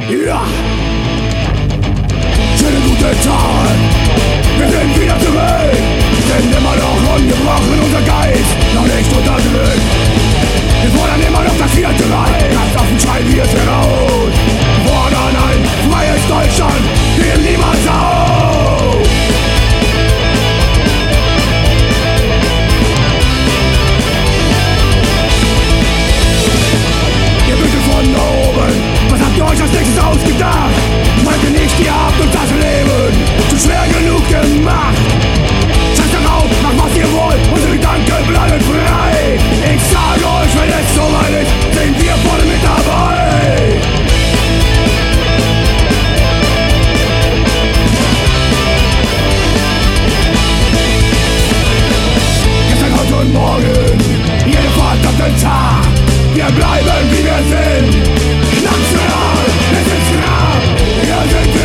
Ja! Schönen guten Tag! Wir sind wieder zurück! Sind immer noch ungebrochen, unser Geist noch nicht unterdrückt. Wir fordern immer noch das vierte Reich, das offen schreien wir es heraus. Wir fordern ein freies Deutschland, geben niemals auf! Ihr bittet von oben, was habt ihr euch als nächstes ausgedacht? Meint ihr nicht, ihr habt uns das Leben zu schwer genug gemacht? Scheiß darauf, macht was ihr wollt, unsere Gedanken bleiben frei. Ich sage euch, wenn es soweit ist, sind wir voll mit dabei. Gestern, heute und morgen, jeden verdammten Tag, wir bleiben wie wir sind. National, es ist klar, wir sind